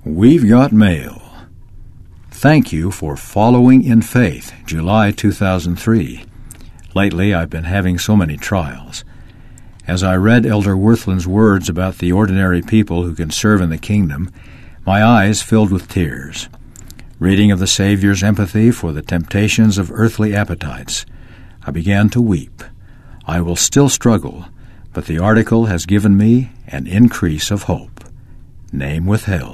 We've Got Mail. Thank you for following in faith, July 2003. Lately, I've been having so many trials. As I read Elder Worthland's words about the ordinary people who can serve in the kingdom, my eyes filled with tears. Reading of the Savior's empathy for the temptations of earthly appetites, I began to weep. I will still struggle, but the article has given me an increase of hope. Name withheld.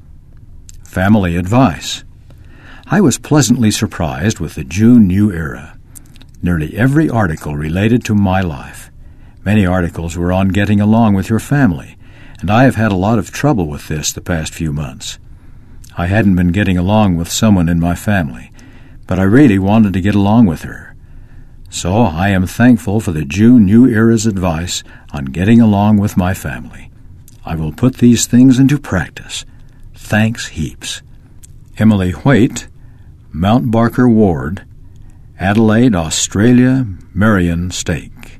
Family advice. I was pleasantly surprised with the June New Era. Nearly every article related to my life. Many articles were on getting along with your family, and I have had a lot of trouble with this the past few months. I hadn't been getting along with someone in my family, but I really wanted to get along with her. So I am thankful for the June New Era's advice on getting along with my family. I will put these things into practice. Thanks heaps. Emily Waite, Mount Barker Ward, Adelaide, Australia, Marion Stake.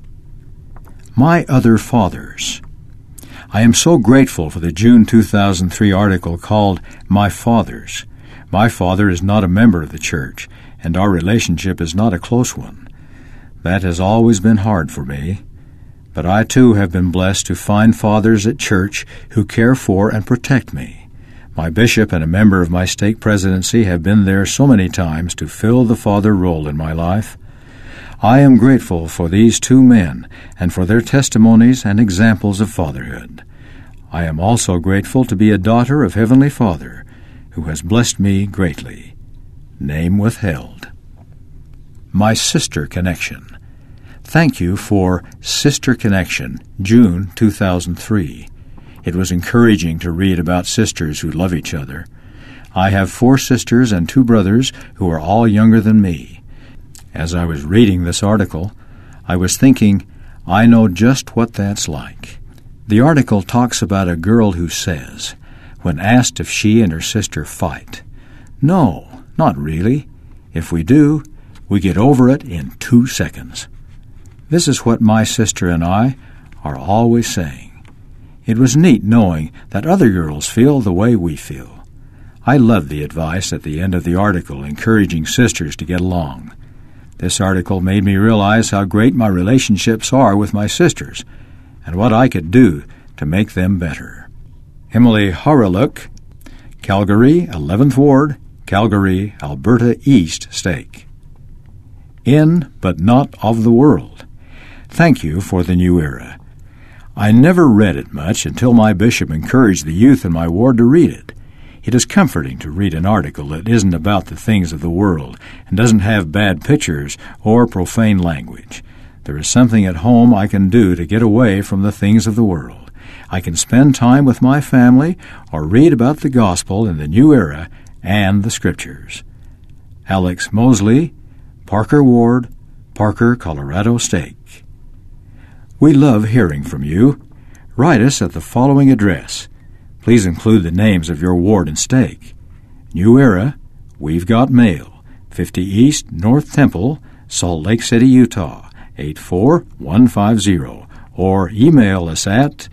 My Other Fathers. I am so grateful for the June 2003 article called My Fathers. My father is not a member of the church, and our relationship is not a close one. That has always been hard for me. But I too have been blessed to find fathers at church who care for and protect me. My bishop and a member of my stake presidency have been there so many times to fill the father role in my life. I am grateful for these two men and for their testimonies and examples of fatherhood. I am also grateful to be a daughter of Heavenly Father, who has blessed me greatly. Name withheld. My Sister Connection. Thank you for Sister Connection, June 2003. It was encouraging to read about sisters who love each other. I have 4 sisters and 2 brothers who are all younger than me. As I was reading this article, I was thinking, I know just what that's like. The article talks about a girl who says, when asked if she and her sister fight, "No, not really. If we do, we get over it in 2 seconds." This is what my sister and I are always saying. It was neat knowing that other girls feel the way we feel. I loved the advice at the end of the article encouraging sisters to get along. This article made me realize how great my relationships are with my sisters and what I could do to make them better. Emily Haraluk, Calgary, 11th Ward, Calgary, Alberta East Stake. In but not of the world. Thank you for the New Era. I never read it much until my bishop encouraged the youth in my ward to read it. It is comforting to read an article that isn't about the things of the world and doesn't have bad pictures or profane language. There is something at home I can do to get away from the things of the world. I can spend time with my family or read about the gospel in the New Era and the Scriptures. Alex Mosley, Parker Ward, Parker, Colorado Stake. We love hearing from you. Write us at the following address. Please include the names of your ward and stake. New Era, We've Got Mail, 50 East North Temple, Salt Lake City, Utah, 84150, or email us at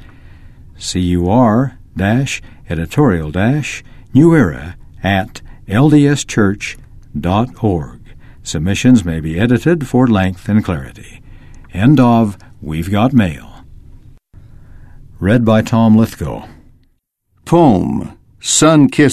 cur-editorial-newera@ldschurch.org. Submissions may be edited for length and clarity. End of We've Got Mail. Read by Tom Lithgow. Poem, Sun-Kissed